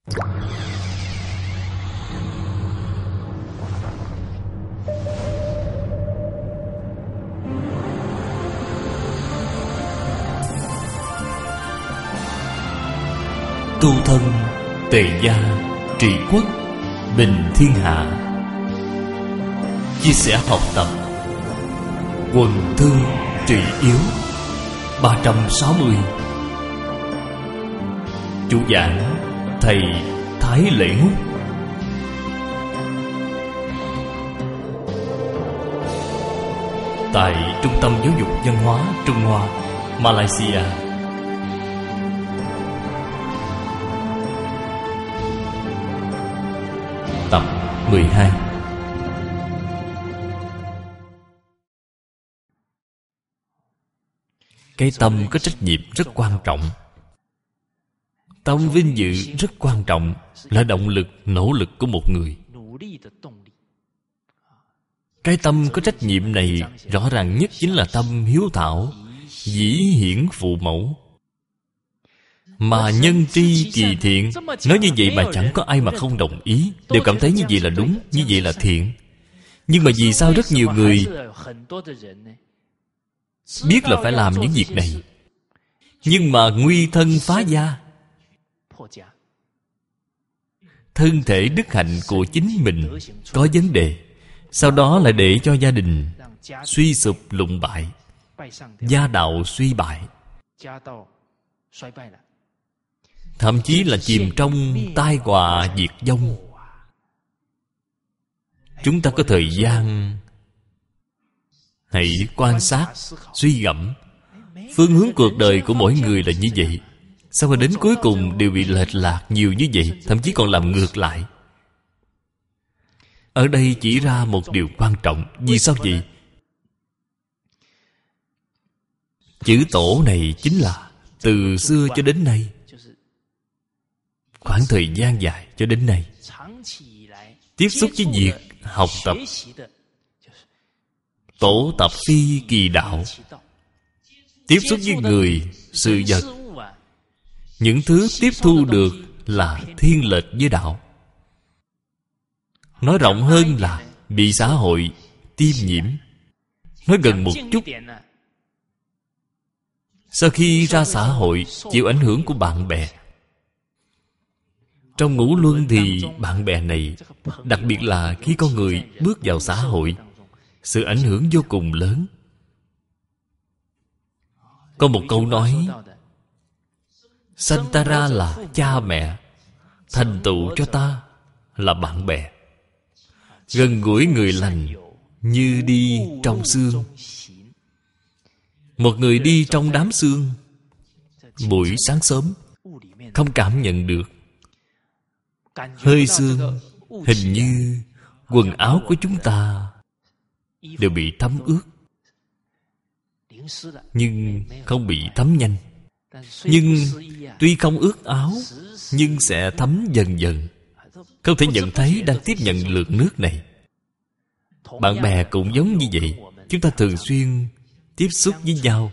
Tu thân tề gia trị quốc bình thiên hạ. Chia sẻ học tập quần thương trị yếu 360. Chủ giảng thầy Thái Lễ Ngúc. Tại Trung tâm Giáo dục Văn hóa Trung Hoa, Malaysia. Tập 12. Cái tâm có trách nhiệm rất quan trọng. Tâm vinh dự rất quan trọng, là động lực, nỗ lực của một người. Cái tâm có trách nhiệm này rõ ràng nhất chính là tâm hiếu thảo, dĩ hiển phụ mẫu. Mà nhân tri kỳ thiện. Nói như vậy mà chẳng có ai mà không đồng ý, đều cảm thấy như vậy là đúng, như vậy là thiện. Nhưng mà vì sao rất nhiều người biết là phải làm những việc này, nhưng mà nguy thân phá gia, thân thể đức hạnh của chính mình có vấn đề, sau đó lại để cho gia đình suy sụp lụng bại, gia đạo suy bại, thậm chí là chìm trong tai họa diệt vong. Chúng ta có thời gian hãy quan sát, suy gẫm. Phương hướng cuộc đời của mỗi người là như vậy, sao mà đến cuối cùng đều bị lệch lạc nhiều như vậy, thậm chí còn làm ngược lại. Ở đây chỉ ra một điều quan trọng. Vì sao vậy? Chữ tổ này chính là từ xưa cho đến nay, khoảng thời gian dài cho đến nay, tiếp xúc với việc học tập. Tổ tập phi kỳ đạo. Tiếp xúc với người, sự vật, những thứ tiếp thu được là thiên lệch với đạo. Nói rộng hơn là bị xã hội tiêm nhiễm. Nói gần một chút, sau khi ra xã hội chịu ảnh hưởng của bạn bè. Trong ngũ luân thì bạn bè này, đặc biệt là khi con người bước vào xã hội, sự ảnh hưởng vô cùng lớn. Có một câu nói: sanh ta ra là cha mẹ, thành tựu cho ta là bạn bè. Gần gũi người lành như đi trong sương. Một người đi trong đám sương, buổi sáng sớm không cảm nhận được hơi sương, hình như quần áo của chúng ta đều bị thấm ướt, nhưng không bị thấm nhanh. Nhưng tuy không ướt áo, nhưng sẽ thấm dần dần, không thể nhận thấy đang tiếp nhận lượng nước này. Bạn bè cũng giống như vậy. Chúng ta thường xuyên tiếp xúc với nhau,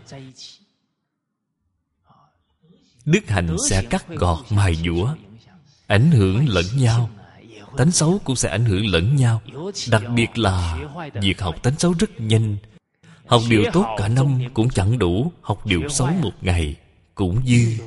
đức hạnh sẽ cắt gọt mài dũa, ảnh hưởng lẫn nhau. Tánh xấu cũng sẽ ảnh hưởng lẫn nhau. Đặc biệt là việc học tánh xấu rất nhanh. Học điều tốt cả năm cũng chẳng đủ, học điều xấu một ngày cũng dư.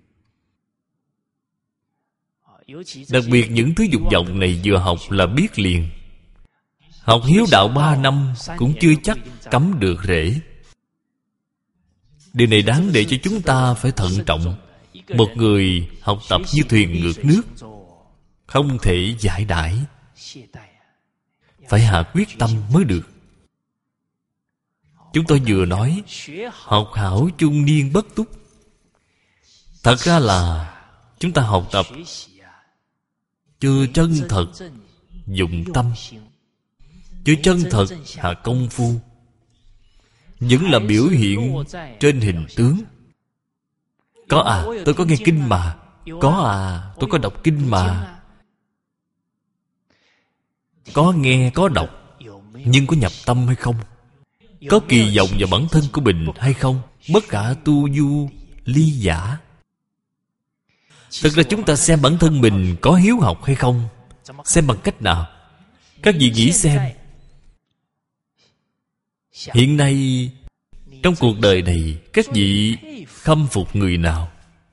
Đặc biệt những thứ dục vọng này vừa học là biết liền. Học hiếu đạo 3 năm cũng chưa chắc cắm được rễ. Điều này đáng để cho chúng ta phải thận trọng. Một người học tập như thuyền ngược nước, không thể giải đãi, phải hạ quyết tâm mới được. Chúng tôi vừa nói học hảo chung niên bất túc. Thật ra là chúng ta học tập chưa chân thật dụng tâm, chưa chân thật hạ công phu, vẫn là biểu hiện trên hình tướng. Có tôi có nghe kinh mà. Có tôi có đọc kinh mà. Có nghe, có đọc, nhưng có nhập tâm hay không? Có kỳ vọng vào bản thân của mình hay không? Bất khả tu du ly giả. Thực ra chúng ta xem bản thân mình có hiếu học hay không. Xem bằng cách nào? Các vị nghĩ xem, hiện nay trong cuộc đời này, các vị khâm phục người nào?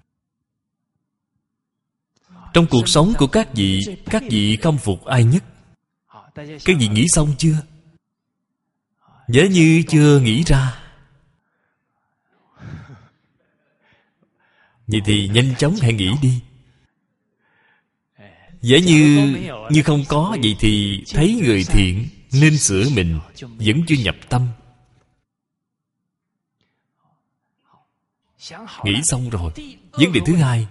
Trong cuộc sống của các vị khâm phục ai nhất? Các vị nghĩ xong chưa? Nếu như chưa nghĩ ra, vậy thì nhanh chóng hãy nghĩ đi. Giả như không có, vậy thì thấy người thiện nên sửa mình, vẫn chưa nhập tâm. Nghĩ xong rồi. Vấn đề thứ hai,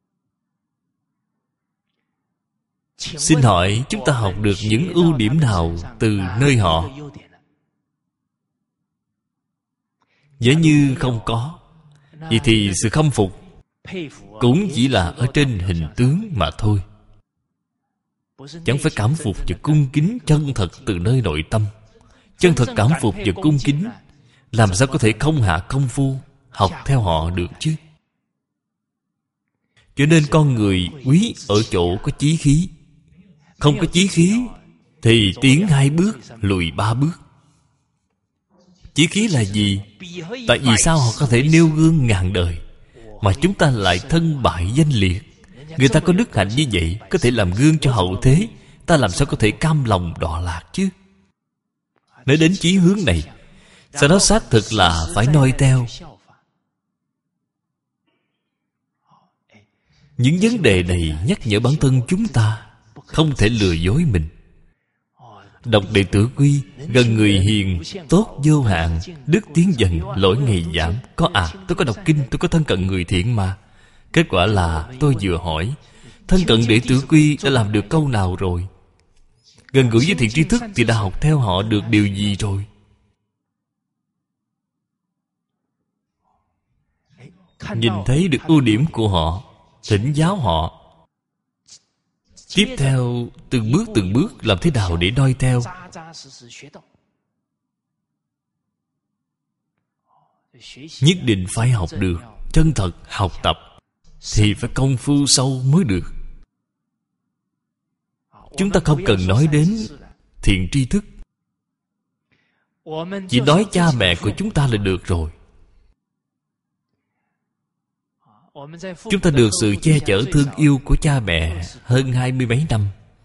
xin hỏi chúng ta học được những ưu điểm nào từ nơi họ? Giả như không có, vậy thì sự khâm phục cũng chỉ là ở trên hình tướng mà thôi. Chẳng phải cảm phục và cung kính chân thật từ nơi nội tâm. Chân thật cảm phục và cung kính, làm sao có thể không hạ công phu học theo họ được chứ? Cho nên con người quý ở chỗ có chí khí. Không có chí khí thì tiến 2 bước, lùi 3 bước. Chí khí là gì? Tại vì sao họ có thể nêu gương ngàn đời, mà chúng ta lại thân bại danh liệt? Người ta có đức hạnh như vậy, có thể làm gương cho hậu thế, ta làm sao có thể cam lòng đọa lạc chứ? Nói đến chí hướng này, sau đó xác thực là phải noi theo. Những vấn đề này nhắc nhở bản thân chúng ta không thể lừa dối mình. Đọc Đệ Tử Quy, gần người hiền, tốt vô hạn, đức tiến dần, lỗi ngày giảm. Tôi có đọc kinh, tôi có thân cận người thiện mà. Kết quả là tôi vừa hỏi, thân cận Đệ Tử Quy đã làm được câu nào rồi? Gần gũi với thiện tri thức thì đã học theo họ được điều gì rồi? Nhìn thấy được ưu điểm của họ, thỉnh giáo họ. Tiếp theo, từng bước làm thế nào để noi theo. Nhất định phải học được, chân thật học tập, thì phải công phu sâu mới được. Chúng ta không cần nói đến thiện tri thức, chỉ nói cha mẹ của chúng ta là được rồi. Chúng ta được sự che chở thương yêu của cha mẹ hơn 20 mấy năm.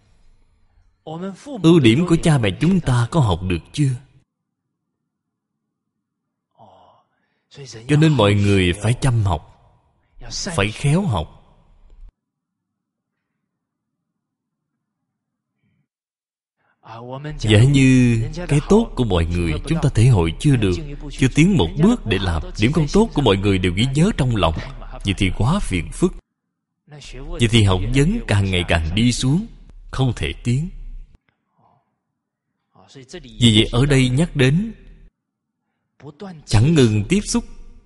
Ưu điểm của cha mẹ chúng ta có học được chưa? Cho nên mọi người phải chăm học, phải khéo học. Giả như cái tốt của mọi người chúng ta thể hội chưa được, chưa tiến một bước để làm điểm không tốt của mọi người đều ghi nhớ trong lòng, vậy thì quá phiền phức. Vậy thì học vấn càng ngày càng đi xuống, không thể tiến. Vì vậy ở đây nhắc đến chẳng ngừng tiếp xúc.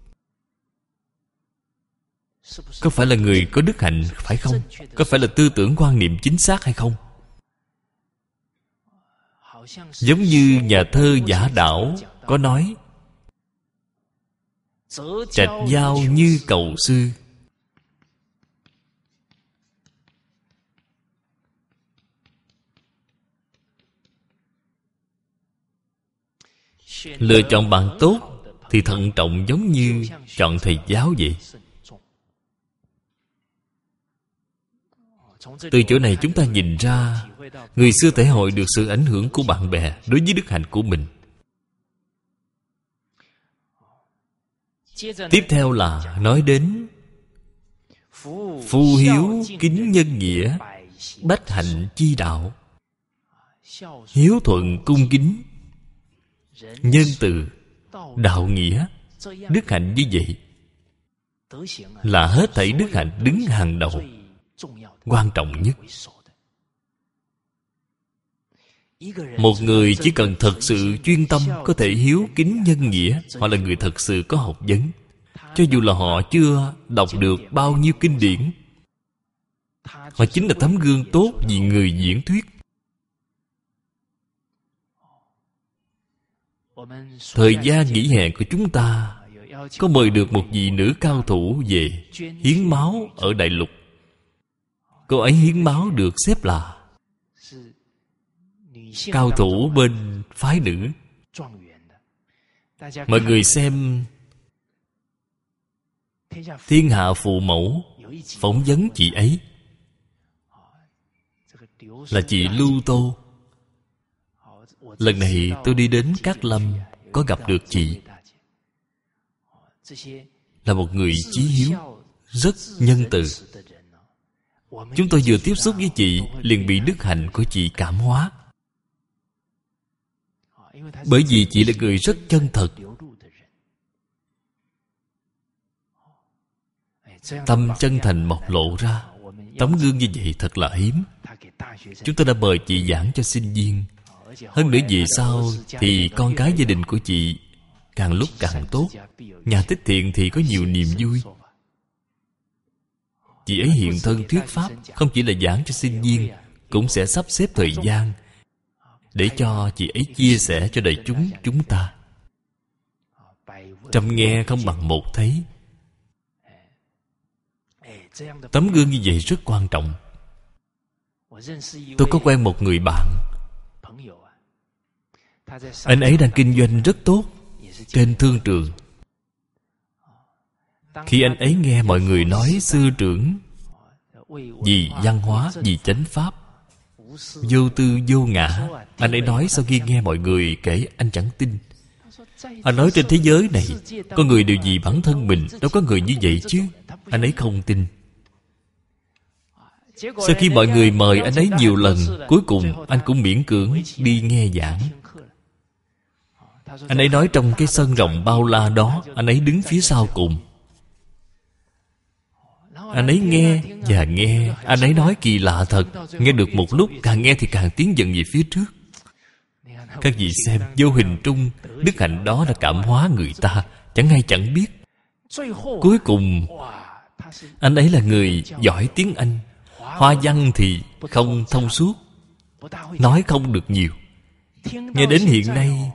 Có phải là người có đức hạnh phải không? Có phải là tư tưởng quan niệm chính xác hay không? Giống như nhà thơ Giả Đảo có nói, trạch giao như cầu sư. Lựa chọn bạn tốt thì thận trọng, giống như chọn thầy giáo vậy. Từ chỗ này chúng ta nhìn ra, người xưa thể hội được sự ảnh hưởng của bạn bè đối với đức hạnh của mình. Tiếp theo là nói đến phu hiếu kính nhân nghĩa, bách hạnh chi đạo. Hiếu thuận cung kính, nhân từ, đạo nghĩa, đức hạnh như vậy là hết thảy đức hạnh đứng hàng đầu, quan trọng nhất. Một người chỉ cần thật sự chuyên tâm có thể hiếu kính nhân nghĩa, họ là người thật sự có học vấn. Cho dù là họ chưa đọc được bao nhiêu kinh điển, họ chính là tấm gương tốt vì người diễn thuyết. Thời gian nghỉ hè của chúng ta có mời được một vị nữ cao thủ về hiến máu ở Đại Lục. Cô ấy hiến máu được xếp là cao thủ bên phái nữ. Mọi người xem Thiên Hạ Phụ Mẫu phỏng vấn chị ấy, là chị Lưu Tô. Lần này tôi đi đến Cát Lâm, có gặp được chị. Là một người chí hiếu, rất nhân từ. Chúng tôi vừa tiếp xúc với chị liền bị đức hạnh của chị cảm hóa. Bởi vì chị là người rất chân thật. Tâm chân thành bộc lộ ra. Tấm gương như vậy thật là hiếm. Chúng tôi đã mời chị giảng cho sinh viên. Hơn nữa về sau thì con cái gia đình của chị càng lúc càng tốt. Nhà tích thiện thì có nhiều niềm vui. Chị ấy hiện thân thuyết pháp, không chỉ là giảng cho sinh viên, cũng sẽ sắp xếp thời gian để cho chị ấy chia sẻ cho đại chúng ta. Trăm nghe không bằng một thấy. Tấm gương như vậy rất quan trọng. Tôi có quen một người bạn. Anh ấy đang kinh doanh rất tốt trên thương trường. Khi anh ấy nghe mọi người nói sư trưởng vì văn hóa, vì chánh pháp, vô tư vô ngã, anh ấy nói sau khi nghe mọi người kể, anh chẳng tin. Anh nói trên thế giới này có người đều vì bản thân mình, đâu có người như vậy chứ. Anh ấy không tin. Sau khi mọi người mời anh ấy nhiều lần, cuối cùng anh cũng miễn cưỡng đi nghe giảng. Anh ấy nói trong cái sân rộng bao la đó, anh ấy đứng phía sau cùng. Anh ấy nghe và nghe. Anh ấy nói kỳ lạ thật. Nghe được một lúc, càng nghe thì càng tiến dần về phía trước. Các vị xem, vô hình trung đức hạnh đó đã cảm hóa người ta, chẳng hay chẳng biết. Cuối cùng anh ấy là người giỏi tiếng Anh. Hoa văn thì không thông suốt, nói không được nhiều. Nghe đến hiện nay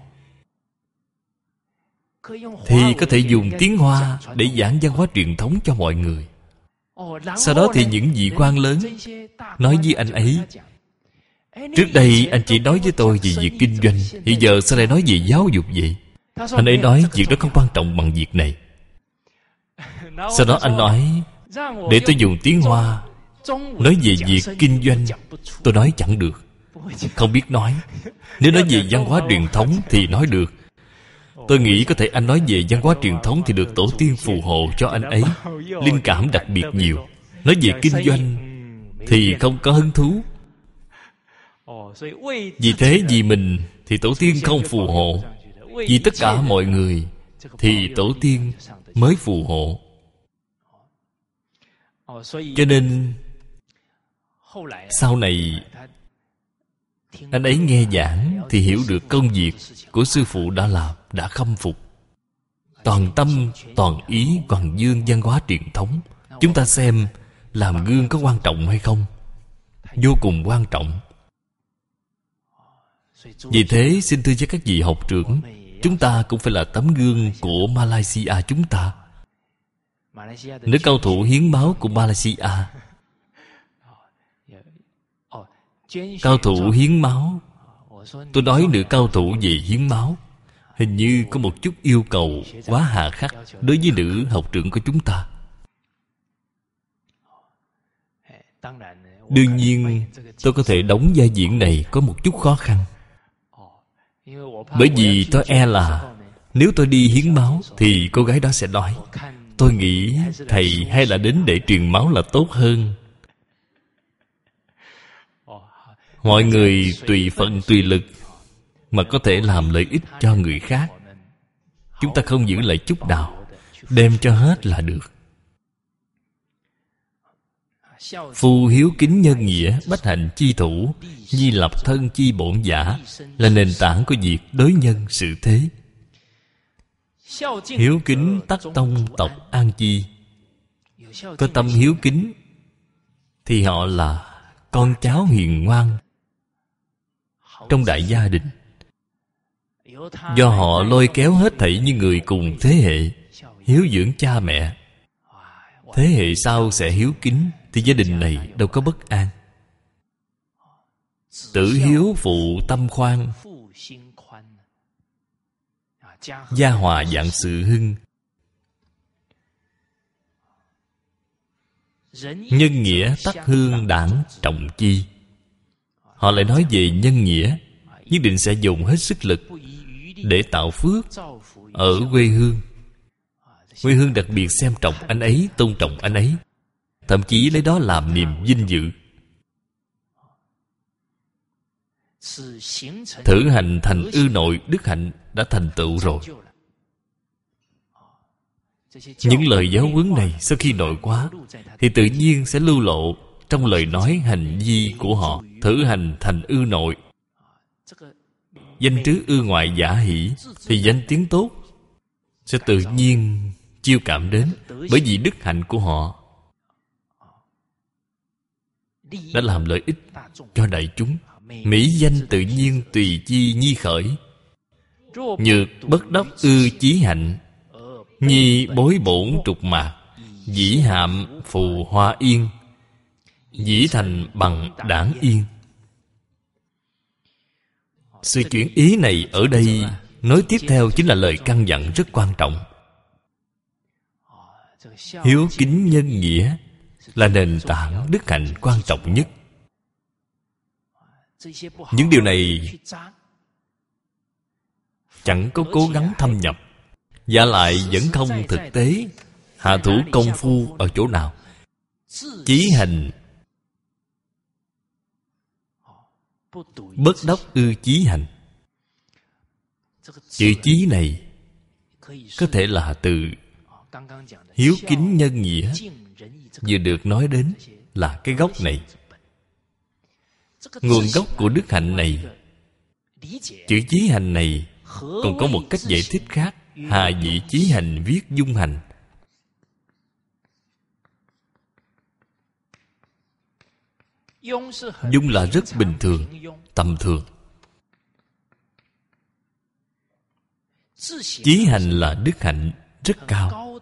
thì có thể dùng tiếng Hoa để giảng văn hóa truyền thống cho mọi người. Sau đó thì những vị quan lớn nói với anh ấy, trước đây anh chỉ nói với tôi về việc kinh doanh, hiện giờ sao lại nói về giáo dục vậy? Anh ấy nói việc đó không quan trọng bằng việc này. Sau đó anh nói, để tôi dùng tiếng Hoa nói về việc kinh doanh. Tôi nói chẳng được, không biết nói. Nếu nói về văn hóa truyền thống thì nói được. Tôi nghĩ có thể anh nói về văn hóa truyền thống thì được tổ tiên phù hộ cho anh ấy, linh cảm đặc biệt nhiều. Nói về kinh doanh thì không có hứng thú. Vì thế vì mình thì tổ tiên không phù hộ. Vì tất cả mọi người thì tổ tiên mới phù hộ. Cho nên sau này anh ấy nghe giảng thì hiểu được công việc của sư phụ đã làm, đã khâm phục. Toàn tâm, toàn ý, toàn dương văn hóa truyền thống. Chúng ta xem làm gương có quan trọng hay không? Vô cùng quan trọng. Vì thế xin thưa với các vị học trưởng, chúng ta cũng phải là tấm gương của Malaysia chúng ta. Nữ cao thủ hiến máu của Malaysia, cao thủ hiến máu. Tôi nói nữ cao thủ về hiến máu, hình như có một chút yêu cầu quá hà khắc đối với nữ học trưởng của chúng ta. Đương nhiên tôi có thể đóng vai diễn này có một chút khó khăn. Bởi vì tôi e là nếu tôi đi hiến máu thì cô gái đó sẽ nói, tôi nghĩ thầy hay là đến để truyền máu là tốt hơn. Mọi người tùy phận tùy lực mà có thể làm lợi ích cho người khác. Chúng ta không giữ lại chút nào, đem cho hết là được. Phu hiếu kính nhân nghĩa, bách hạnh chi thủ, nhi lập thân chi bổn giả, là nền tảng của việc đối nhân xử thế. Hiếu kính tắc tông tộc an chi. Có tâm hiếu kính thì họ là con cháu hiền ngoan trong đại gia đình. Do họ lôi kéo hết thảy những người cùng thế hệ, hiếu dưỡng cha mẹ. Thế hệ sau sẽ hiếu kính, thì gia đình này đâu có bất an. Tử hiếu phụ tâm khoan, gia hòa vạn sự hưng. Nhân nghĩa tắc hương đảng trọng chi. Họ lại nói về nhân nghĩa, nhất định sẽ dùng hết sức lực để tạo phước ở quê hương. Quê hương đặc biệt xem trọng anh ấy, tôn trọng anh ấy, thậm chí lấy đó làm niềm vinh dự. Thử hành thành ư nội, đức hạnh đã thành tựu rồi. Những lời giáo huấn này sau khi nội hóa thì tự nhiên sẽ lưu lộ trong lời nói hành vi của họ. Thử hành thành ư nội, danh trứ ư ngoại giả hỷ, thì danh tiếng tốt sẽ tự nhiên chiêu cảm đến. Bởi vì đức hạnh của họ đã làm lợi ích cho đại chúng. Mỹ danh tự nhiên tùy chi nhi khởi. Nhược bất đốc ư chí hạnh, nhi bối bổn trục mạc. Dĩ hạm phù hoa yên, dĩ thành bằng đảng yên. Sự chuyển ý này ở đây nói tiếp theo chính là lời căn dặn rất quan trọng. Hiếu kính nhân nghĩa là nền tảng đức hạnh quan trọng nhất. Những điều này chẳng có cố gắng thâm nhập, và lại vẫn không thực tế. Hạ thủ công phu ở chỗ nào? Chí hành bất đốc ư chí hành. Chữ chí này có thể là từ hiếu kính nhân nghĩa vừa được nói đến là cái gốc này. Nguồn gốc của đức hạnh này, chữ chí hành này còn có một cách giải thích khác. Hà dĩ chí hành viết dung hành. Dung là rất bình thường, tầm thường. Chí hành là đức hạnh rất cao.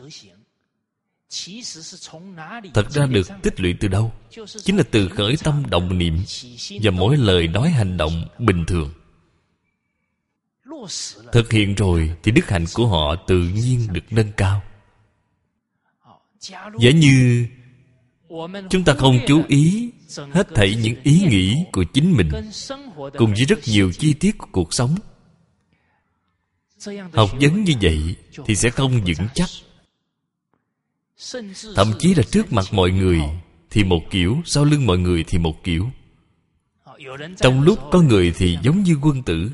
Thật ra được tích lũy từ đâu? Chính là từ khởi tâm động niệm và mỗi lời nói hành động bình thường. Thực hiện rồi thì đức hạnh của họ tự nhiên được nâng cao. Giả như chúng ta không chú ý hết thảy những ý nghĩ của chính mình cùng với rất nhiều chi tiết của cuộc sống, học vấn như vậy thì sẽ không vững chắc. Thậm chí là trước mặt mọi người thì một kiểu, sau lưng mọi người thì một kiểu. Trong lúc có người thì giống như quân tử,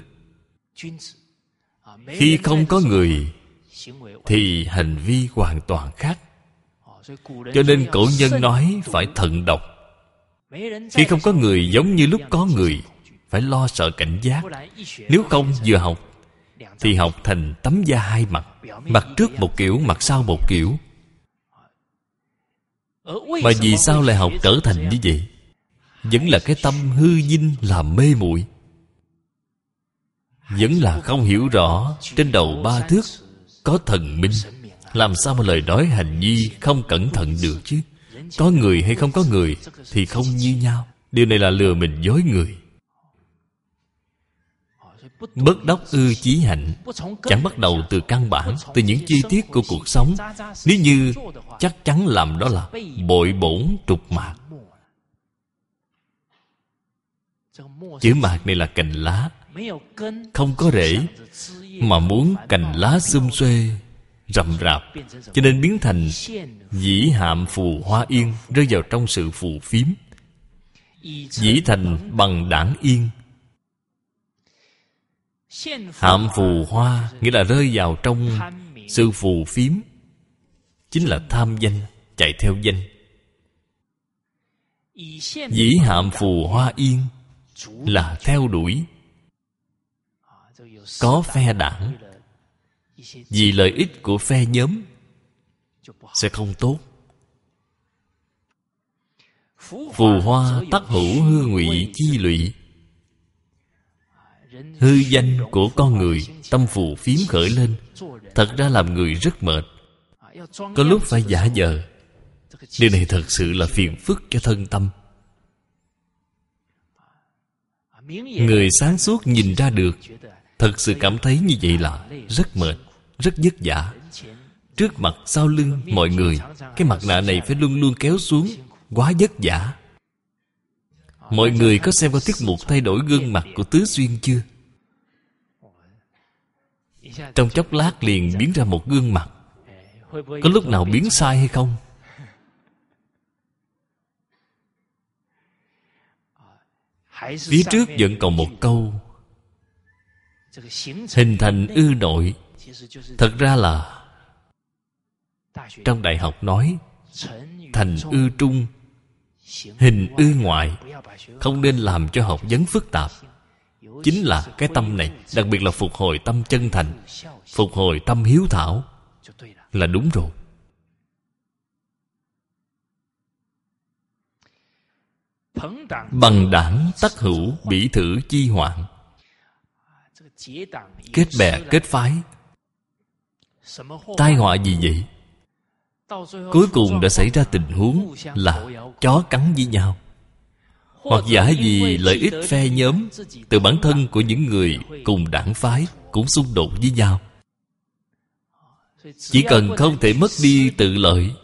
khi không có người thì hành vi hoàn toàn khác. Cho nên cổ nhân nói phải thận độc. Khi không có người giống như lúc có người, phải lo sợ cảnh giác. Nếu không vừa học thì học thành tấm da hai mặt, mặt trước một kiểu, mặt sau một kiểu. Mà vì sao lại học trở thành như vậy? Vẫn là cái tâm hư vinh làm mê muội, vẫn là không hiểu rõ trên đầu ba thước có thần minh. Làm sao mà lời nói hành vi không cẩn thận được chứ? Có người hay không có người thì không như nhau. Điều này là lừa mình dối người. Bất đốc ư chí hạnh, chẳng bắt đầu từ căn bản, từ những chi tiết của cuộc sống. Nếu như chắc chắn làm đó là bội bổn trục mạc. Chữ mạc này là cành lá, không có rễ, mà muốn cành lá xum xuê rậm rạp, cho nên biến thành dĩ hạm phù hoa yên, rơi vào trong sự phù phiếm. Dĩ thành bằng đảng yên. Hạm phù hoa nghĩa là rơi vào trong sự phù phiếm, chính là tham danh, chạy theo danh. Dĩ hạm phù hoa yên là theo đuổi, có phe đảng, vì lợi ích của phe nhóm sẽ không tốt. Phù hoa tắc hữu hư ngụy chi lụy. Hư danh của con người, tâm phù phiếm khởi lên, thật ra làm người rất mệt. Có lúc phải giả vờ, Điều này thật sự là phiền phức cho thân tâm. Người sáng suốt nhìn ra được, thật sự cảm thấy như vậy là rất mệt, rất vất vả. Trước mặt sau lưng mọi người, cái mặt nạ này phải luôn luôn kéo xuống, quá vất vả. Mọi người có xem qua tiết mục thay đổi gương mặt của Tứ Xuyên chưa? Trong chốc lát liền biến ra một gương mặt. Có lúc nào biến sai hay không? Phía trước vẫn còn một câu: hình thành ư nội. Thật ra là trong đại học nói thành ư trung, hình ư ngoại. Không nên làm cho học vấn phức tạp. Chính là cái tâm này, đặc biệt là phục hồi tâm chân thành, phục hồi tâm hiếu thảo là đúng rồi. Bằng đảng tắc hữu, bỉ thử chi hoạn. Kết bè kết phái, tai họa gì vậy? Cuối cùng đã xảy ra tình huống là chó cắn với nhau, hoặc giả vì lợi ích phe nhóm, từ bản thân của những người cùng đảng phái cũng xung đột với nhau. Chỉ cần không thể mất đi tự lợi,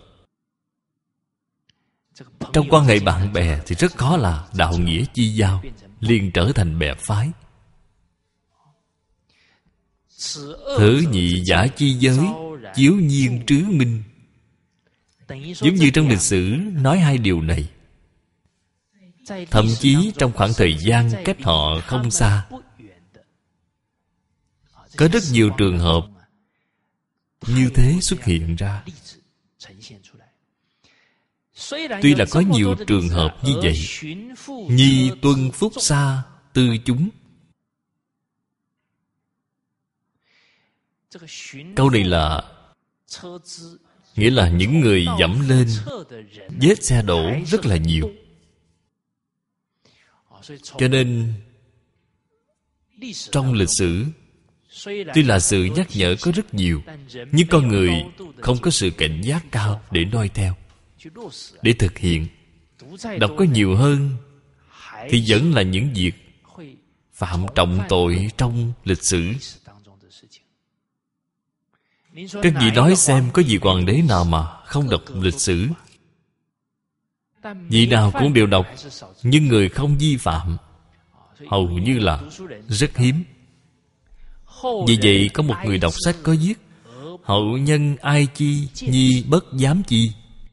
trong quan hệ bạn bè thì rất khó là đạo nghĩa chi giao, liền trở thành bè phái. Thử nhị giả chi giới, chiếu nhiên trứ minh. Giống như trong lịch sử nói hai điều này. Thậm chí trong khoảng thời gian cách họ không xa, có rất nhiều trường hợp như thế xuất hiện ra. Tuy là có nhiều trường hợp như vậy, nhi tuân phúc xa tư chúng. Câu này là nghĩa là những người dẫm lên vết xe đổ rất là nhiều. Cho nên trong lịch sử, tuy là sự nhắc nhở có rất nhiều, nhưng con người không có sự cảnh giác cao để noi theo, để thực hiện. Đọc có nhiều hơn thì vẫn là những việc phạm trọng tội trong lịch sử. Các vị nói xem, có vị hoàng đế nào mà không đọc lịch sử? Vị nào cũng đều đọc, nhưng người không vi phạm hầu như là rất hiếm. Vì vậy có một người đọc sách có viết: hậu nhân ai chi, nhi bất dám chi.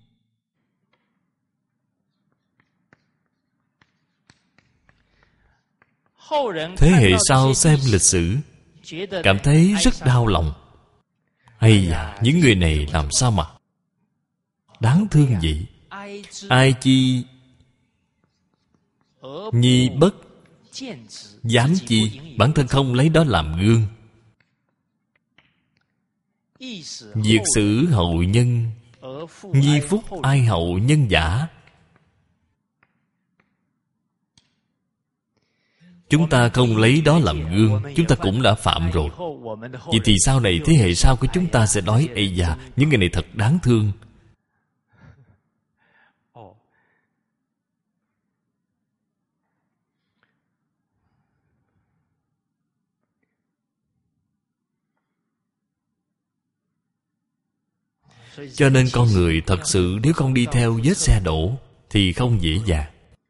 Thế hệ sau xem lịch sử cảm thấy rất đau lòng. Ây da, những người này làm sao mà đáng thương vậy? Ai chi, nhi bất dám chi. Bản thân không lấy đó làm gương. Việc xử hậu nhân, nhi phúc ai hậu nhân giả. Chúng ta không lấy đó làm gương, chúng ta cũng đã phạm rồi. Vậy thì sau này thế hệ sau của chúng ta sẽ nói: ây da, những người này thật đáng thương. Cho nên con người thật sự nếu không đi theo vết xe đổ thì không dễ dàng.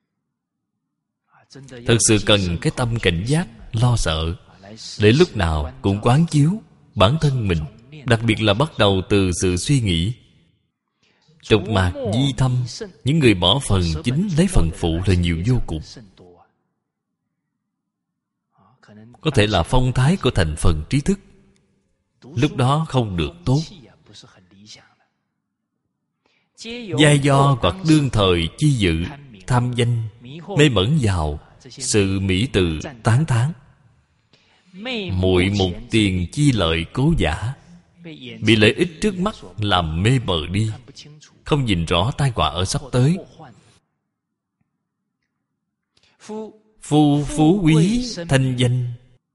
Thật sự cần cái tâm cảnh giác, lo sợ, để lúc nào cũng quán chiếu bản thân mình. Đặc biệt là bắt đầu từ sự suy nghĩ. Trục mạc di thâm, những người bỏ phần chính lấy phần phụ là nhiều vô cùng. Có thể là phong thái của thành phần trí thức, lúc đó không được tốt. Giai do hoặc đương thời chi dự, tham danh, mê mẩn vào sự mỹ từ tán thán. Muội mục tiền chi lợi cố giả, bị lợi ích trước mắt làm mê mờ đi, không nhìn rõ tai họa ở sắp tới. Phú quý thanh danh.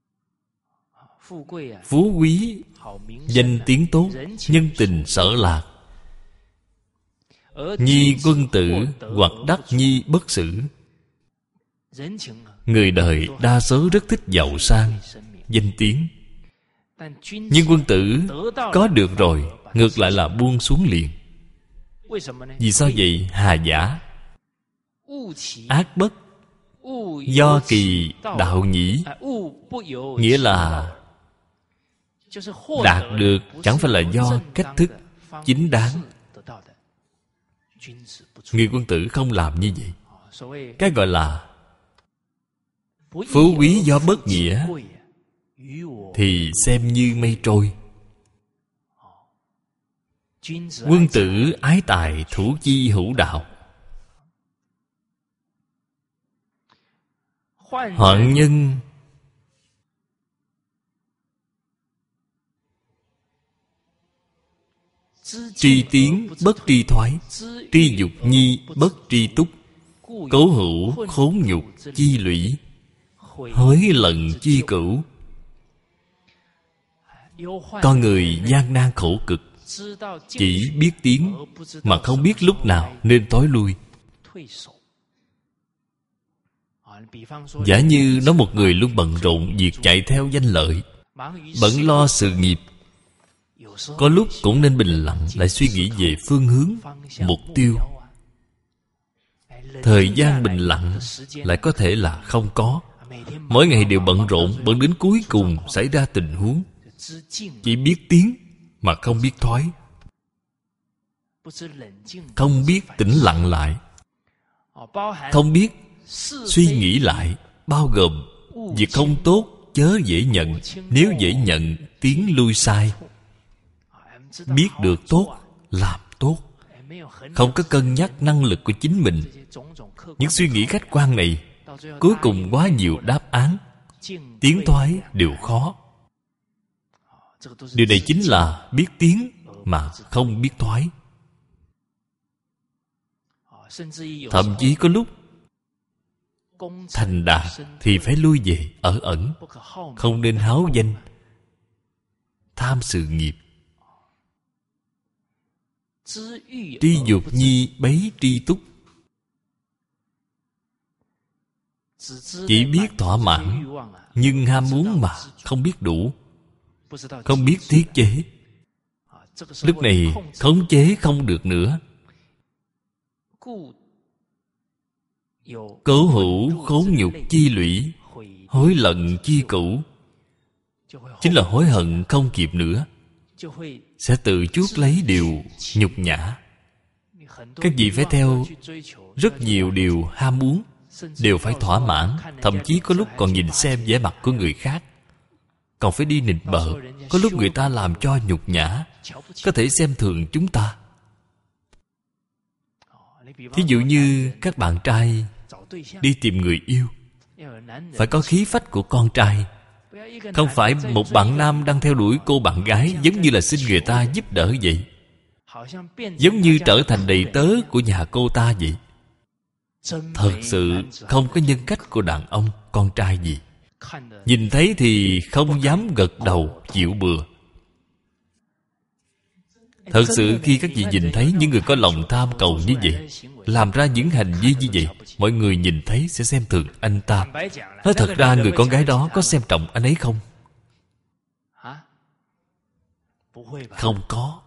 Phú quý danh tiếng tốt, nhân tình sở lạc. Nhi quân tử hoặc đắc nhi bất xử. Người đời đa số rất thích giàu sang, danh tiếng. Nhưng quân tử có được rồi, ngược lại là buông xuống liền. Vì sao vậy? Hà giả ác bất do kỳ đạo nhĩ. Nghĩa là đạt được chẳng phải là do cách thức chính đáng. Người quân tử không làm như vậy. Cái gọi là phú quý do bất nghĩa thì xem như mây trôi. Quân tử ái tài thủ chi hữu đạo. Hoạn nhân tri tiến bất tri thoái, tri dục nhi bất tri túc, cố hữu khốn nhục chi lũy, hối lần chi cửu. Con người gian nan khổ cực, chỉ biết tiến mà không biết lúc nào nên tối lui. Giả như nói một người luôn bận rộn việc chạy theo danh lợi, bận lo sự nghiệp, có lúc cũng nên bình lặng lại suy nghĩ về phương hướng, mục tiêu. Thời gian bình lặng lại có thể là không có. Mỗi ngày đều bận rộn, bận đến cuối cùng xảy ra tình huống chỉ biết tiến mà không biết thoái, không biết tĩnh lặng lại, không biết suy nghĩ lại, bao gồm việc không tốt chớ dễ nhận, nếu dễ nhận tiến lui sai. Biết được tốt, làm tốt, không có cân nhắc năng lực của chính mình. Những suy nghĩ khách quan này cuối cùng quá nhiều đáp án, tiến thoái đều khó. Điều này chính là biết tiến mà không biết thoái. Thậm chí có lúc thành đạt thì phải lui về ở ẩn, không nên háo danh, tham sự nghiệp. Tri dục nhi bấy tri túc. Chỉ biết thỏa mãn, nhưng ham muốn mà không biết đủ, không biết tiết chế. Lúc này khống chế không được nữa. Cố hữu khốn nhục chi lũy, hối lận chi cửu. Chính là hối hận không kịp nữa, sẽ tự chuốc lấy điều nhục nhã. Các vị phải theo rất nhiều điều ham muốn, đều phải thỏa mãn. Thậm chí có lúc còn nhìn xem vẻ mặt của người khác, còn phải đi nịnh bợ. Có lúc người ta làm cho nhục nhã, có thể xem thường chúng ta. Thí dụ như các bạn trai đi tìm người yêu, phải có khí phách của con trai. Không phải một bạn nam đang theo đuổi cô bạn gái, giống như là xin người ta giúp đỡ vậy, giống như trở thành đầy tớ của nhà cô ta vậy. Thật sự không có nhân cách của đàn ông, con trai gì. Nhìn thấy thì không dám gật đầu chịu bừa. Thật sự khi các vị nhìn thấy những người có lòng tham cầu như vậy, làm ra những hành vi như vậy, mọi người nhìn thấy sẽ xem thường anh ta. Nói thật ra người con gái đó có xem trọng anh ấy không? Không có.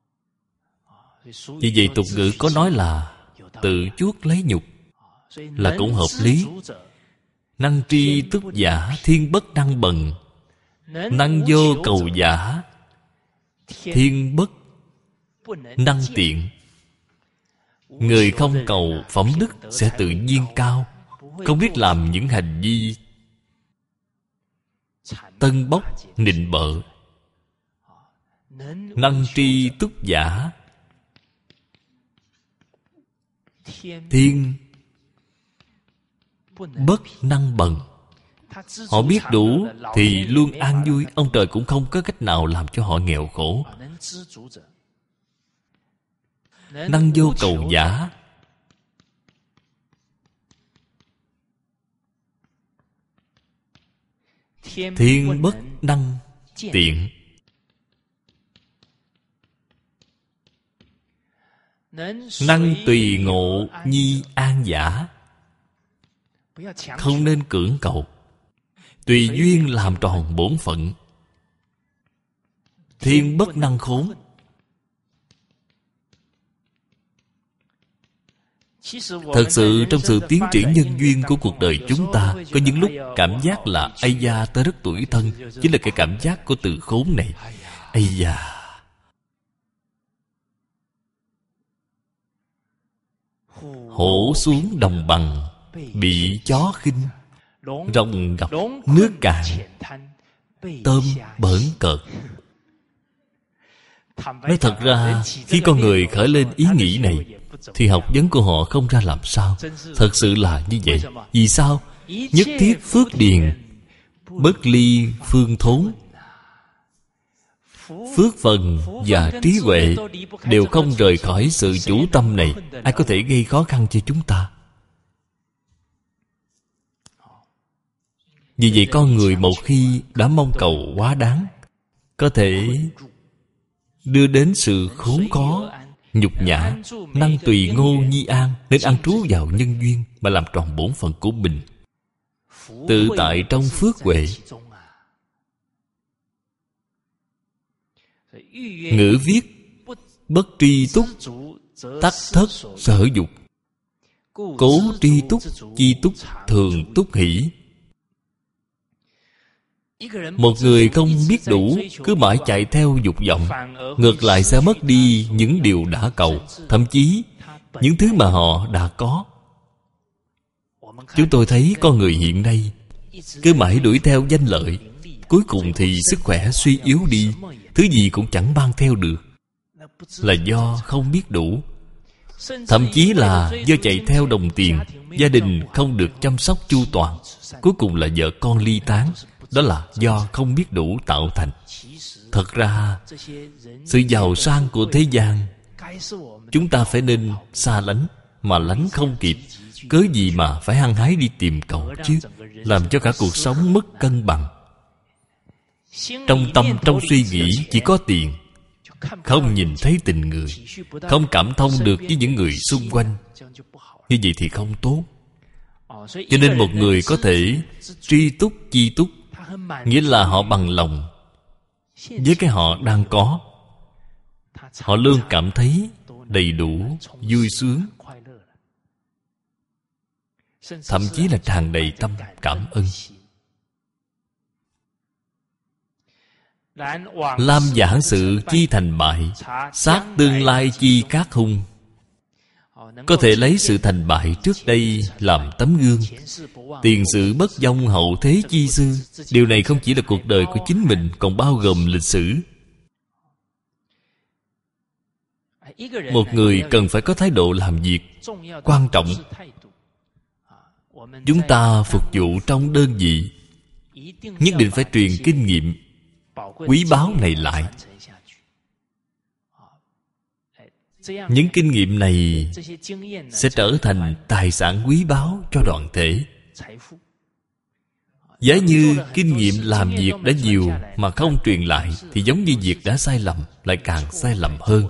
Vì vậy tục ngữ có nói là tự chuốc lấy nhục, là cũng hợp lý. Năng tri túc giả, thiên bất năng bần. Năng vô cầu giả, thiên bất năng tiện. Người không cầu phẩm đức sẽ tự nhiên cao, không biết làm những hành vi tân bốc nịnh bợ. Năng tri túc giả, thiên bất năng bần. Họ biết đủ thì luôn an vui, ông trời cũng không có cách nào làm cho họ nghèo khổ. Năng vô cầu giả, thiên bất năng tiện. Năng tùy ngộ nhi an giả. Không nên cưỡng cầu, tùy duyên làm tròn bổn phận. Thiên bất năng khốn. Thật sự trong sự tiến triển nhân duyên của cuộc đời chúng ta, có những lúc cảm giác là ây da ta rất tủi thân. Chính là cái cảm giác của từ khốn này. Ây da, hổ xuống đồng bằng, bị chó khinh. Rồng gặp nước cạn, tôm bỡn cợt. Nói thật ra, khi con người khởi lên ý nghĩ này, thì học vấn của họ không ra làm sao. Thật sự là như vậy. Vì sao? Nhất thiết phước điền, bất ly phương thốn. Phước phần và trí huệ đều không rời khỏi sự chủ tâm này. Ai có thể gây khó khăn cho chúng ta? Vì vậy con người một khi đã mong cầu quá đáng, có thể đưa đến sự khốn khó, nhục nhã. Năng tùy ngô nhi an, nên ăn trú vào nhân duyên mà làm tròn bổn phận của mình, tự tại trong phước huệ. Ngữ viết: bất tri túc, tắc thất sở dục. Cố tri túc, chi túc, thường túc hỷ. Một người không biết đủ, cứ mãi chạy theo dục vọng, ngược lại sẽ mất đi những điều đã cầu, thậm chí những thứ mà họ đã có. Chúng tôi thấy con người hiện nay cứ mãi đuổi theo danh lợi, cuối cùng thì sức khỏe suy yếu đi, thứ gì cũng chẳng mang theo được. Là do không biết đủ. Thậm chí là do chạy theo đồng tiền, gia đình không được chăm sóc chu toàn, cuối cùng là vợ con ly tán. Đó là do không biết đủ tạo thành. Thật ra, sự giàu sang của thế gian chúng ta phải nên xa lánh, mà lánh không kịp. Cớ gì mà phải hăng hái đi tìm cầu chứ? Làm cho cả cuộc sống mất cân bằng. Trong tâm, trong suy nghĩ chỉ có tiền, không nhìn thấy tình người, không cảm thông được với những người xung quanh. Như vậy thì không tốt. Cho nên một người có thể tri túc chi túc, nghĩa là họ bằng lòng với cái họ đang có. Họ luôn cảm thấy đầy đủ, vui sướng, thậm chí là tràn đầy tâm cảm ơn. Lam giảng sự chi thành bại, sát tương lai chi các hung. Có thể lấy sự thành bại trước đây làm tấm gương, tiền sự bất vong hậu thế chi sư. Điều này không chỉ là cuộc đời của chính mình, còn bao gồm lịch sử. Một người cần phải có thái độ làm việc quan trọng. Chúng ta phục vụ trong đơn vị, nhất định phải truyền kinh nghiệm quý báu này lại. Những kinh nghiệm này sẽ trở thành tài sản quý báu cho đoàn thể. Giả như kinh nghiệm làm việc đã nhiều mà không truyền lại, thì giống như việc đã sai lầm, lại càng sai lầm hơn.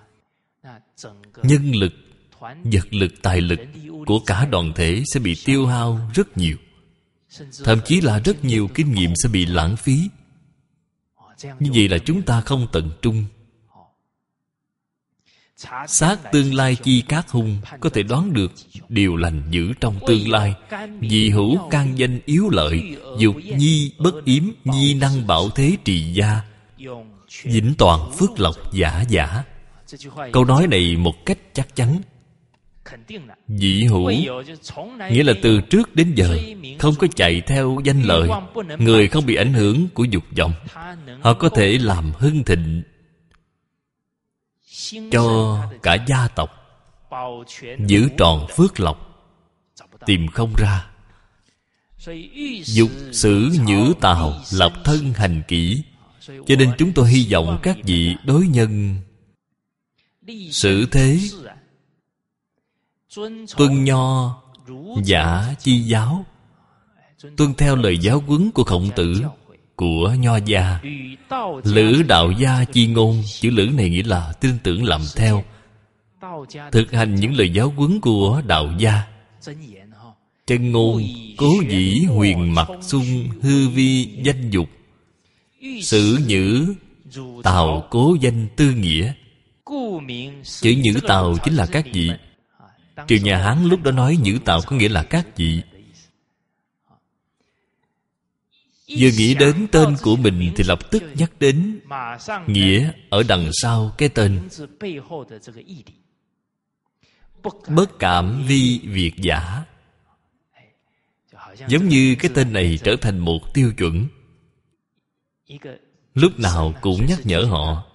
Nhân lực, vật lực, tài lực của cả đoàn thể sẽ bị tiêu hao rất nhiều. Thậm chí là rất nhiều kinh nghiệm sẽ bị lãng phí. Như vậy là chúng ta không tận trung. Sát tương lai chi các hung, có thể đoán được điều lành dữ trong tương lai. Dị hữu can danh yếu lợi, dục nhi bất yếm, nhi năng bảo thế trì gia, vĩnh toàn phước lộc giả giả. Câu nói này một cách chắc chắn. Dị hữu nghĩa là từ trước đến giờ không có chạy theo danh lợi, người không bị ảnh hưởng của dục vọng. Họ có thể làm hưng thịnh cho cả gia tộc, giữ tròn phước lộc, tìm không ra. Dục sử nhữ tào, lập thân hành kỷ. Cho nên chúng tôi hy vọng các vị đối nhân xử thế, tuân nho giả chi giáo, tuân theo lời giáo huấn của Khổng Tử, của Nho gia. Lữ đạo gia chi ngôn. Chữ lữ này nghĩa là tin tưởng làm theo. thực hành những lời giáo huấn của đạo gia. Chân ngôn cố dĩ huyền mặc sung hư vi danh dục, sử nhữ tào cố danh tư nghĩa. Chữ nhữ tào chính là các vị. Triều nhà Hán lúc đó nói nhữ tào có nghĩa là các vị. Vừa nghĩ đến tên của mình thì lập tức nhắc đến nghĩa ở đằng sau cái tên. Bất cảm vi việt giả. Giống như cái tên này trở thành một tiêu chuẩn, lúc nào cũng nhắc nhở họ.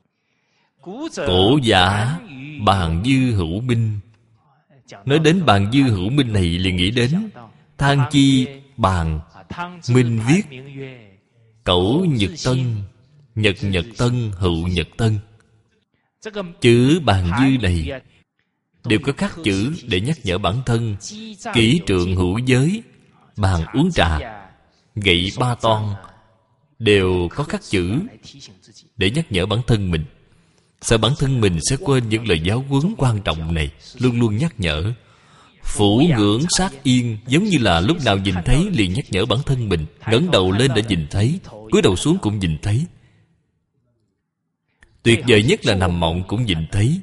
Cổ giả bàn dư hữu minh. Nói đến bàn dư hữu minh này liền nghĩ đến Thang chi bàn minh viết Cẩu nhật tân, nhật nhật tân, hữu nhật tân. Chữ bàn dư này đều có khắc chữ để nhắc nhở bản thân. Kỷ trượng hữu giới, bàn uống trà, gậy ba toan đều có khắc chữ để nhắc nhở bản thân mình. Sợ bản thân mình sẽ quên những lời giáo huấn quan trọng này, luôn luôn nhắc nhở. Phủ ngưỡng sát yên, giống như là lúc nào nhìn thấy liền nhắc nhở bản thân mình. Ngẩng đầu lên đã nhìn thấy, cúi đầu xuống cũng nhìn thấy. Tuyệt vời nhất là nằm mộng cũng nhìn thấy.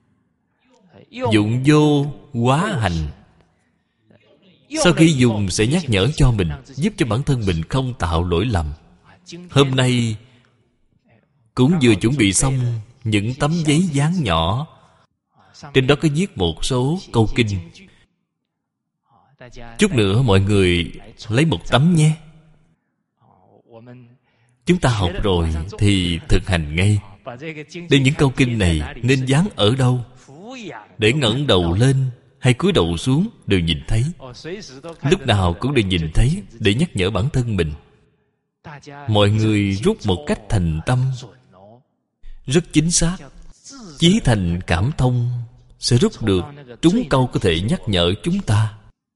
Dụng vô quá hành. Sau khi dùng sẽ nhắc nhở cho mình, giúp cho bản thân mình không tạo lỗi lầm. Hôm nay cũng vừa chuẩn bị xong những tấm giấy dán nhỏ, trên đó có viết một số câu kinh. Chút nữa mọi người lấy một tấm nhé. Chúng ta học rồi thì thực hành ngay. Đem những câu kinh này nên dán ở đâu? Để ngẩng đầu lên hay cúi đầu xuống đều nhìn thấy. Lúc nào cũng đều nhìn thấy, để nhắc nhở bản thân mình. Mọi người rút một cách thành tâm, rất chính xác. Chí thành cảm thông sẽ rút được trúng câu có thể nhắc nhở chúng ta.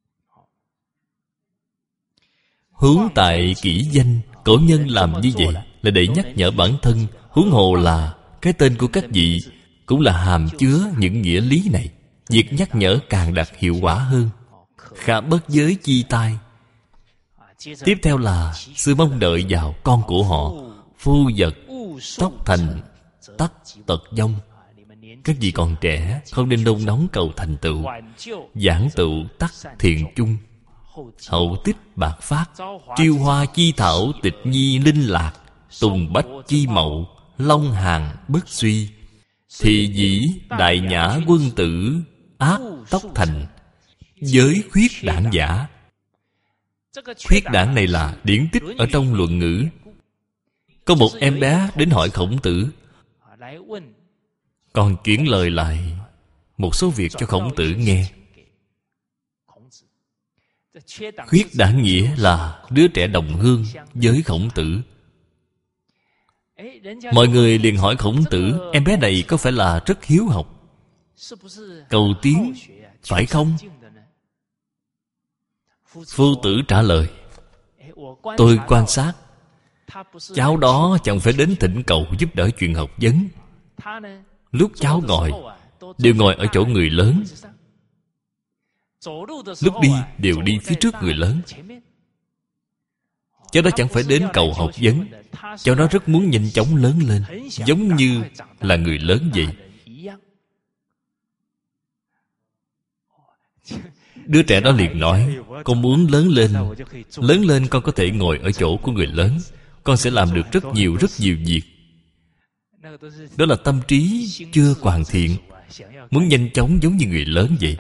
Hướng tại kỹ danh, cổ nhân làm như vậy là để nhắc nhở bản thân. Huống hồ là cái tên của các vị cũng là hàm chứa những nghĩa lý này. Việc nhắc nhở càng đạt hiệu quả hơn. Khả bất giới chi tai. Tiếp theo là sự mong đợi vào con của họ. Phu vật tốc thành tắc tật vong. Các vị còn trẻ, không nên nôn nóng cầu thành tựu. Giảng tựu tắc thiện chung. Hậu tích bạc phát. Triêu hoa chi thảo tịch nhi linh lạc. Tùng bách chi mậu long hàng bất suy. Thị dĩ đại nhã quân tử ác tốc thành. Giới khuyết đảng giả. Khuyết đảng này là điển tích ở trong luận ngữ. Có một em bé đến hỏi Khổng Tử, còn chuyển lời lại một số việc cho Khổng Tử nghe. Khuyết đảng nghĩa là đứa trẻ đồng hương với Khổng Tử. Mọi người liền hỏi Khổng Tử, em bé này có phải là rất hiếu học, cầu tiến, phải không? Phu Tử trả lời, tôi quan sát cháu đó chẳng phải đến thỉnh cầu giúp đỡ chuyện học vấn. Lúc cháu ngồi đều ngồi ở chỗ người lớn, lúc đi đều đi phía trước người lớn. Cháu đó chẳng phải đến cầu học vấn. Cháu đó rất muốn nhanh chóng lớn lên, giống như là người lớn vậy. Đứa trẻ đó liền nói, con muốn lớn lên. Lớn lên con có thể ngồi ở chỗ của người lớn. Con sẽ làm được rất nhiều việc. Đó là tâm trí chưa hoàn thiện, muốn nhanh chóng giống như người lớn vậy.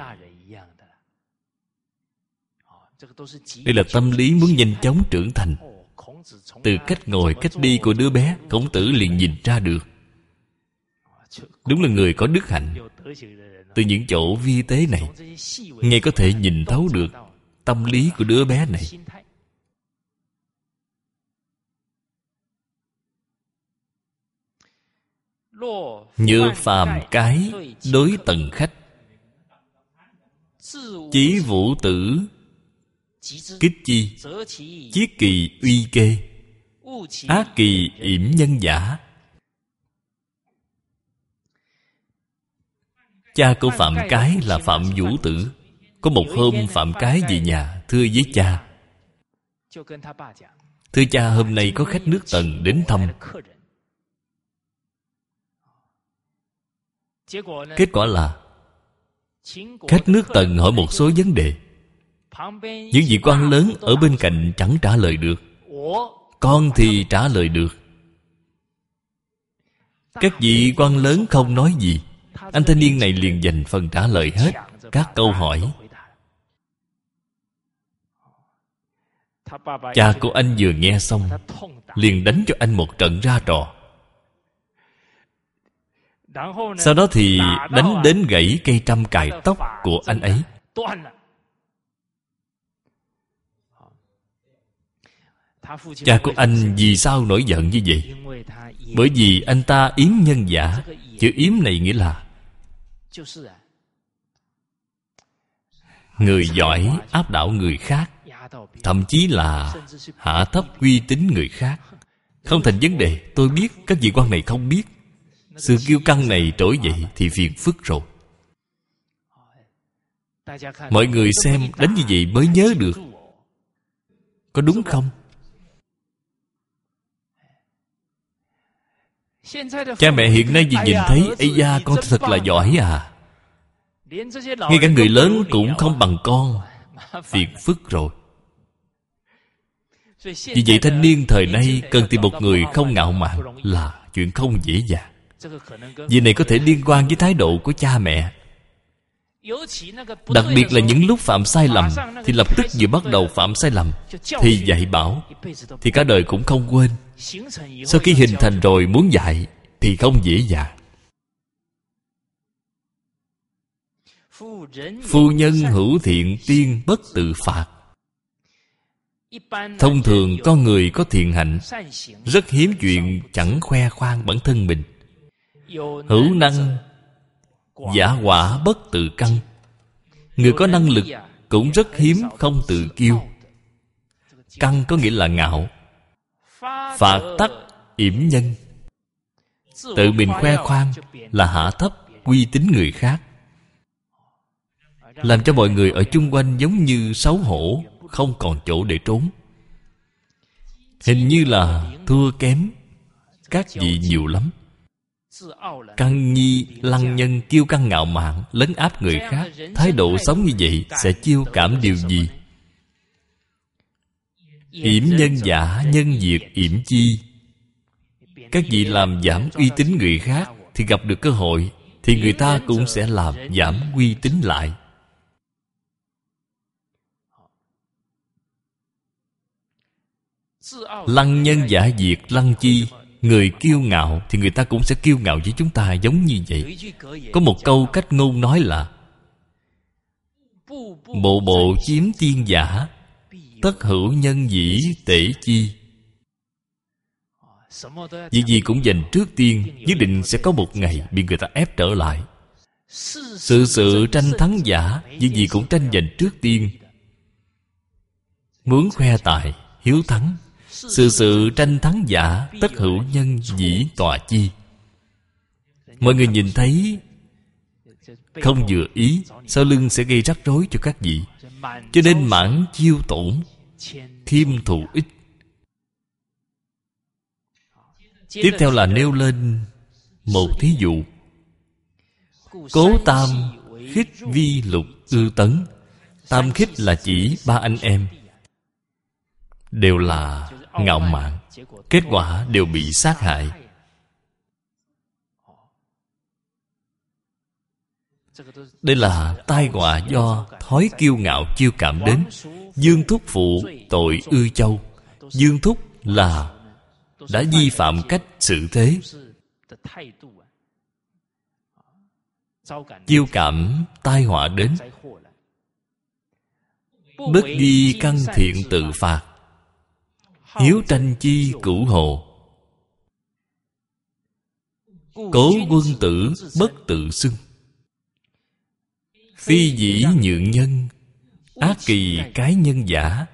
Đây là tâm lý muốn nhanh chóng trưởng thành. Từ cách ngồi, cách đi của đứa bé, Khổng Tử liền nhìn ra được. Đúng là người có đức hạnh. Từ những chỗ vi tế này, Ngài có thể nhìn thấu được tâm lý của đứa bé này. Nhựa phàm cái đối tần khách. Chí vũ tử kích chi. Chiết kỳ uy kê. Ác kỳ yểm nhân giả. Cha của Phạm Cái là Phạm Vũ Tử. Có một hôm Phạm Cái về nhà thưa với cha: thưa cha, hôm nay có khách nước Tần đến thăm. Kết quả là khách nước Tần hỏi một số vấn đề. Những vị quan lớn ở bên cạnh chẳng trả lời được. Con thì trả lời được. Các vị quan lớn không nói gì. Anh thanh niên này liền dành phần trả lời hết các câu hỏi. Cha của anh vừa nghe xong liền đánh cho anh một trận ra trò. Sau đó thì đánh đến gãy cây trăm cài tóc của anh ấy. Cha của anh vì sao nổi giận như vậy? Bởi vì anh ta yếm nhân giả. Chữ yếm này nghĩa là người giỏi áp đảo người khác, thậm chí là hạ thấp uy tín người khác. Không thành vấn đề. Tôi biết các vị quan này không biết. Sự kiêu căng này trỗi dậy thì phiền phức rồi. Mọi người xem đánh như vậy mới nhớ được. Có đúng không? Cha mẹ hiện nay vì nhìn thấy ây da, con thật là giỏi à, ngay cả người lớn cũng không bằng con. Phiền phức rồi. Vì vậy thanh niên thời nay cần tìm một người không ngạo mạn là chuyện không dễ dàng. Vì này có thể liên quan với thái độ của cha mẹ. Đặc biệt là những lúc phạm sai lầm thì lập tức vừa bắt đầu phạm sai lầm thì dạy bảo, thì cả đời cũng không quên. Sau khi hình thành rồi muốn dạy thì không dễ dàng. Phu nhân hữu thiện tiên bất tự phạt. Thông thường con người có thiện hạnh rất hiếm chuyện chẳng khoe khoang bản thân mình. Hữu năng giả quả bất tự căn. Người có năng lực cũng rất hiếm không tự kiêu. Căn có nghĩa là ngạo. Phạt tắc yểm nhân. Tự mình khoe khoang là hạ thấp uy tín người khác, làm cho mọi người ở chung quanh giống như xấu hổ, không còn chỗ để trốn. Hình như là thua kém các vị nhiều lắm. Căng nhi lăng nhân, kiêu căng ngạo mạn, lấn áp người khác. Thái độ sống như vậy sẽ chiêu cảm điều gì? Yểm nhân giả, nhân diệt yểm chi. Các vị làm giảm uy tín người khác thì gặp được cơ hội thì người ta cũng sẽ làm giảm uy tín lại. Lăng nhân giả diệt lăng chi. Người kiêu ngạo thì người ta cũng sẽ kiêu ngạo với chúng ta giống như vậy. Có một câu cách ngôn nói là: bộ bộ chiếm tiên giả, tất hữu nhân dĩ tể chi. Vì gì cũng giành trước tiên, nhất định sẽ có một ngày bị người ta ép trở lại. Sự tranh thắng giả, vì gì cũng tranh giành trước tiên. Muốn khoe tài, hiếu thắng. Sự tranh thắng giả, tất hữu nhân dĩ tòa chi. Mọi người nhìn thấy không vừa ý, sau lưng sẽ gây rắc rối cho các vị. Cho nên mãn chiêu tổn, khiêm thụ ích. Tiếp theo là nêu lên một thí dụ. Cố tam khích vi lục ư tấn. Tam khích là chỉ ba anh em, đều là ngạo mạn, kết quả đều bị sát hại. Đây là tai họa do thói kiêu ngạo chiêu cảm đến. Dương Thúc phụ tội ư châu. Dương Thúc là đã vi phạm cách xử thế, chiêu cảm tai họa đến. Bất vi căn thiện tự phạt. Hiếu tranh chi cửu hồ. Cố quân tử bất tự xưng. Phi dĩ nhượng nhân. Ác kỳ cái nhân giả.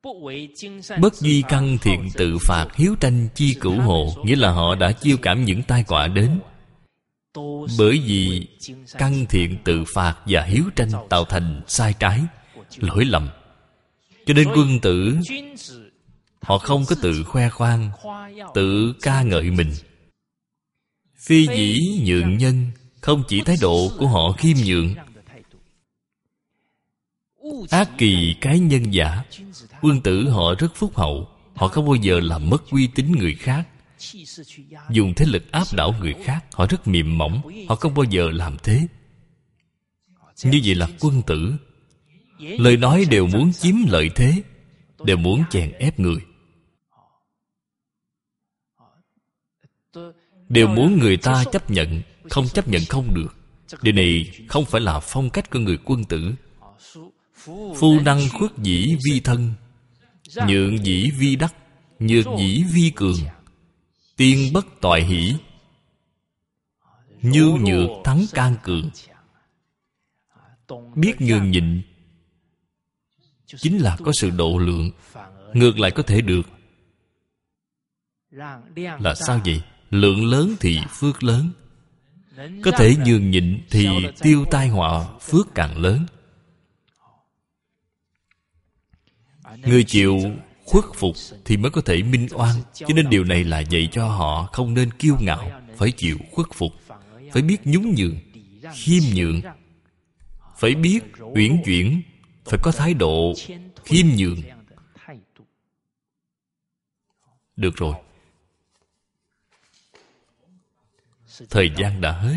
Bất duy căn thiện tự phạt, hiếu tranh chi cửu hộ. Nghĩa là họ đã chiêu cảm những tai họa đến bởi vì căn thiện tự phạt và hiếu tranh tạo thành sai trái, lỗi lầm. Cho nên quân tử họ không có tự khoe khoang, tự ca ngợi mình. Phi dĩ nhượng nhân. Không chỉ thái độ của họ khiêm nhượng. Ác kỳ cái nhân giả. Quân tử họ rất phúc hậu. Họ không bao giờ làm mất uy tín người khác, dùng thế lực áp đảo người khác. Họ rất mềm mỏng. Họ không bao giờ làm thế. Như vậy là quân tử. Lời nói đều muốn chiếm lợi thế, đều muốn chèn ép người, đều muốn người ta chấp nhận. Không chấp nhận không được. Điều này không phải là phong cách của người quân tử. Phu năng khuất dĩ vi thân, nhượng dĩ vi đắc, nhược dĩ vi cường, tiên bất toại hỷ, nhu nhược thắng can cường. Biết nhường nhịn chính là có sự độ lượng, ngược lại có thể được. Là sao vậy? Lượng lớn thì phước lớn. Có thể nhường nhịn thì tiêu tai họa, phước càng lớn. Người chịu khuất phục thì mới có thể minh oan. Cho nên điều này là dạy cho họ không nên kiêu ngạo, phải chịu khuất phục, phải biết nhún nhường, khiêm nhượng, phải biết uyển chuyển, phải có thái độ khiêm nhường. Được rồi, thời gian đã hết.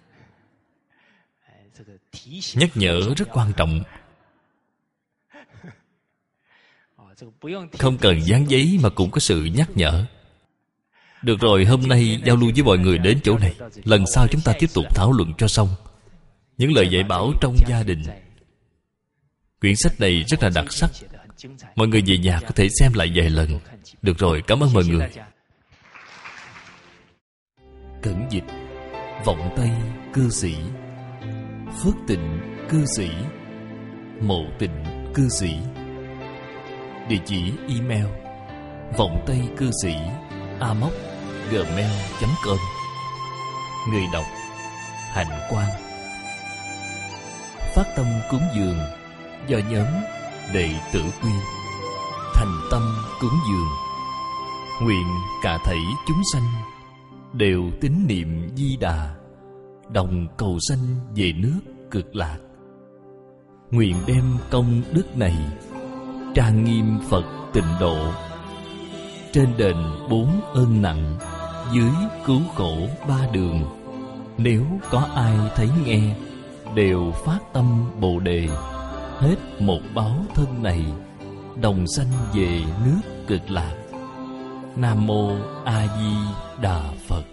Nhắc nhở rất quan trọng. Không cần dán giấy mà cũng có sự nhắc nhở. Được rồi, hôm nay giao lưu với mọi người đến chỗ này. Lần sau chúng ta tiếp tục thảo luận cho xong những lời dạy bảo trong gia đình. Quyển sách này rất là đặc sắc. Mọi người về nhà có thể xem lại vài lần. Được rồi, cảm ơn mọi người. Cẩn dịch. Vọng Tây cư sĩ, Phước Tịnh cư sĩ, Mộ Tịnh cư sĩ. Địa chỉ email vọng tây cư sĩ amos@gmail.com. Người đọc Hạnh Quang. Phát tâm cúng dường do nhóm Đệ tử Quy. Thành tâm cúng dường, nguyện cả thảy chúng sanh đều tín niệm Di Đà, đồng cầu sanh về nước Cực Lạc. Nguyện đem công đức này trang nghiêm Phật Tịnh Độ, trên đền 4 ơn nặng, dưới cứu khổ 3 đường. Nếu có ai thấy nghe, đều phát tâm Bồ Đề, hết một báo thân này, đồng sanh về nước Cực Lạc. Nam Mô A Di Đà Phật.